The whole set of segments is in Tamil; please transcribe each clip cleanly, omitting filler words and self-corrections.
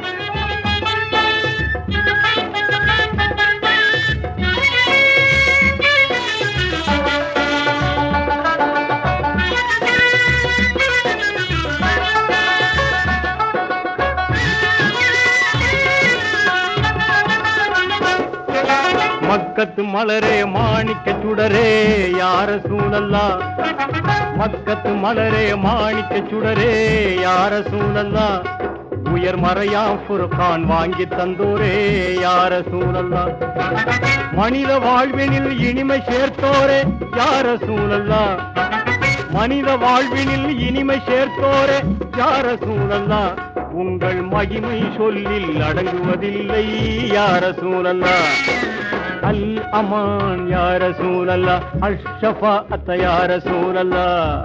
மக்கத்து மலரே மாணிக்க சுடரே யார சூழல்லா, மக்கத்து மலரே மாணிக்க சுடரே யார சூழல்லா, உயர் மறையா ஃபுர்கான் வாங்கி தந்தோரே யார சூழல்லா, மனித வாழ்வினில் இனிமை சேர்த்தோரே யார சூழல்லா, மனித வாழ்வினில் இனிமை சேர்த்தோரே யார சூழல்லா, உங்கள் மகிமை சொல்லில் அடங்குவதில்லை யார சூழல்லா, அல் அமான் யா ரசூலல்லாஹ், அல் ஷஃபாஅத் யா ரசூலல்லாஹ்.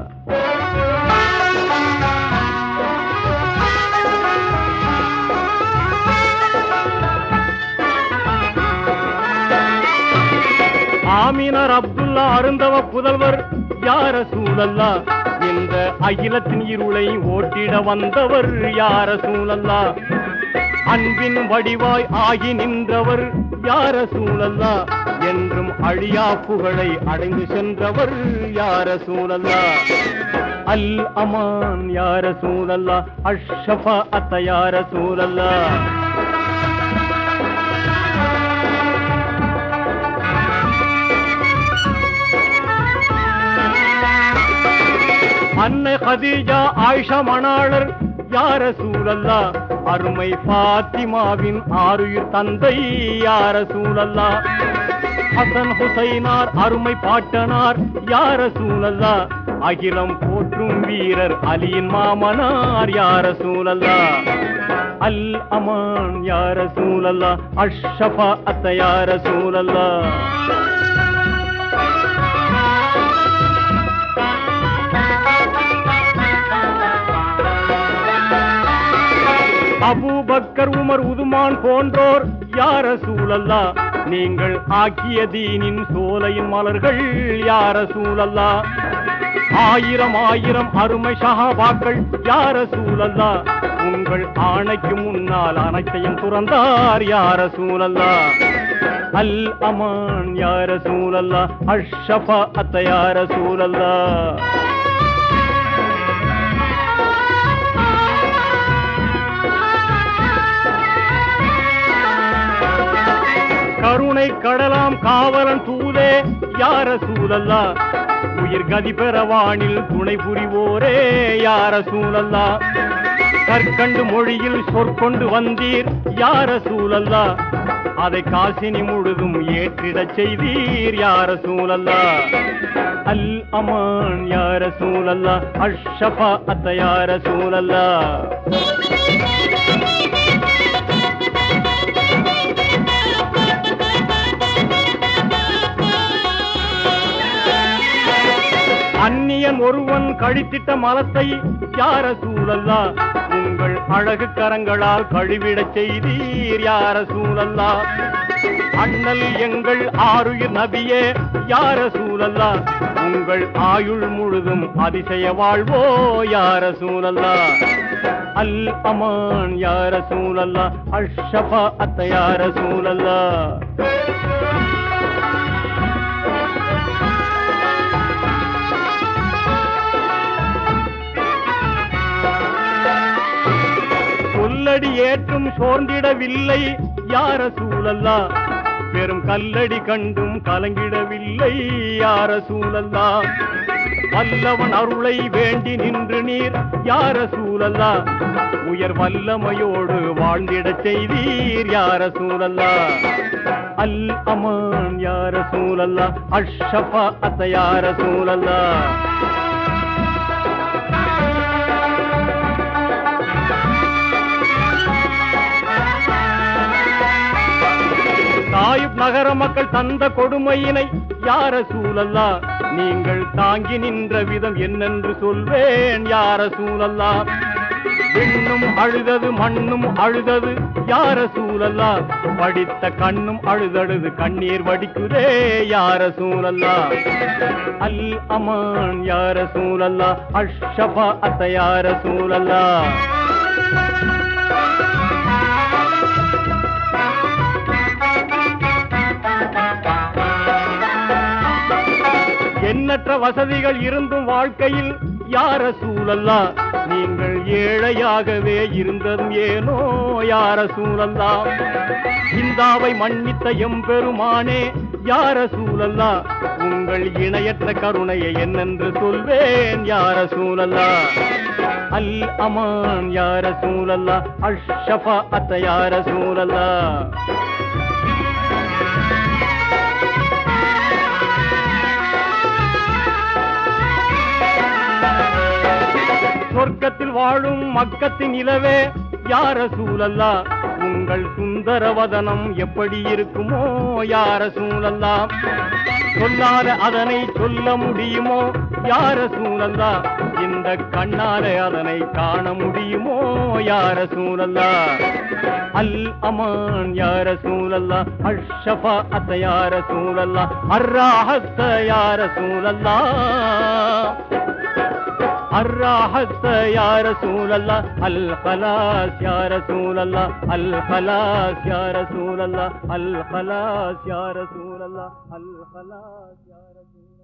ஆமினார் அப்துல்லா அருந்தவ புதல்வர் யா ரசூலல்லாஹ், இந்த அகிலத்தின் இருளை ஓட்டிட வந்தவர் யா ரசூலல்லாஹ், அன்பின் வடிவாய் ஆகி நின்றவர் யா ரசூலல்லாஹ், என்றும் அழியா புகழை அடைந்து சென்றவர் யா ரசூலல்லாஹ், அல் அமான் யா ரசூலல்லாஹ், அஷ் ஷஃபாஅத் யா ரசூலல்லாஹ். அன்னை கதீஜா ஆயிஷா மணாளர் யா ரசூலல்லாஹ், அருமை பாத்திமாவின் ஆருயிர் தந்தை யா ரசூலல்லாஹ், ஹசன் ஹுசைனார் அருமை பாட்டனார் யா ரசூலல்லாஹ், அகிலம் போற்றும் வீரர் அலியின் மாமனார் யா ரசூலல்லாஹ், அல் அமான் யா ரசூலல்லாஹ், அஷ் ஷஃபாஅத் யா ரசூலல்லாஹ். அபூபக்கர் உமர் உதுமான் போன்றோர் யா ரசூலல்லாஹ், நீங்கள் ஆக்கிய தீனின் சோலையின் மலர்கள் யா ரசூலல்லாஹ், ஆயிரம் ஆயிரம் அருமை சஹாபாக்கள் யா ரசூலல்லாஹ், உங்கள் ஆணைக்கு முன்னால் அனைத்தையும் துறந்தார் யா ரசூலல்லாஹ், அல் அமான் யா ரசூலல்லாஹ், அஷ் ஷஃபாஅத் யா ரசூலல்லாஹ். கருணை கடலாம் காவலன் தூதே யா ரசூலல்லாஹ், உயிர் கதி பெறவானில் துணை புரிவோரே யா ரசூலல்லாஹ், கற்கண்டு மொழியில் சொற்கொண்டு வந்தீர் யா ரசூலல்லாஹ், அதை காசினி முழுதும் ஏற்றிடச் செய்தீர் யா ரசூலல்லாஹ், அல் அமான் யா ரசூலல்லாஹ், அஷ் ஷஃபாஅத் யா ரசூலல்லாஹ். அந்நியன் ஒருவன் கழித்திட்ட மலத்தை யா ரசூலல்லாஹ், உங்கள் அழகு கரங்களால் கழுவிடச் செய்தீர் யா ரசூலல்லாஹ், அண்ணல் எங்கள் ஆருயிர் நபியே யா ரசூலல்லாஹ், உங்கள் ஆயுள் முழுதும் அதிசய வாழ்வோ யா ரசூலல்லாஹ், அல் அமான் யா ரசூலல்லாஹ், அஷ் ஷஃபாஅத் யா ரசூலல்லாஹ். சொல்லடி ஏற்றும் சோர்ந்திடவில்லை யா ரசூலல்லாஹ், பெரும் கல்லடி கண்டும் கலங்கிடவில்லை யா ரசூலல்லாஹ், வல்லவன் அருளை வேண்டி நின்று நீர் யா ரசூலல்லாஹ், உயர் வல்லமையோடு வாழ்ந்திடச் செய்தீர் யா ரசூலல்லாஹ், அல் அமான் யா ரசூலல்லாஹ், அஷ் ஷஃபாஅத் யா ரசூலல்லாஹ். தாயிப் நகர மக்கள் தந்த கொடுமையினை யா ரசூலல்லாஹ், நீங்கள் தாங்கி நின்ற விதம் என்னென்று சொல்வேன் யா ரசூலல்லாஹ், விண்ணும் அழுதது மண்ணும் அழுதது யா ரசூலல்லாஹ், படித்த கண்ணும் அழுதழுது கண்ணீர் வடிக்குதே யா ரசூலல்லாஹ், அல் அமான் யா ரசூலல்லாஹ், அஷ் ஷஃபாஅத் யா ரசூலல்லாஹ். வசதிகள் இருந்தும் வாழ்க்கையில் யா ரசூலல்லாஹ் நீங்கள் ஏழையாகவே இருந்ததும் ஏனோ யா ரசூலல்லாஹ் இந்தாவை மன்னித்த எம்பெருமானே யா ரசூலல்லாஹ் உங்கள் இணையற்ற கருணையை என்னென்று சொல்வேன் யா ரசூலல்லாஹ் அல் அமான் யா ரசூலல்லாஹ் அஷ்ஷஃபாஅத் யா ரசூலல்லாஹ் சொர்க்கத்தில் வாழும் மக்கத்தின் இலவே யா ரசூலல்லாஹ் உங்கள் சுந்தரவதனம் எப்படி இருக்குமோ யா ரசூலல்லாஹ் சொல்லாத அதனை சொல்ல முடியுமோ யா ரசூலல்லாஹ் இந்த கண்ணாலே அதனை காண முடியுமோ யா ரசூலல்லாஹ் அல் அமான் யா ரசூலல்லாஹ் அஷ்ஷஃபாஅத் யா ரசூலல்லாஹ் அர்ராஹத் யா ரசூலல்லாஹ் الراحت يا رسول الله الخلاص يا رسول الله الخلاص يا رسول الله الخلاص يا رسول الله الخلاص يا رسول الله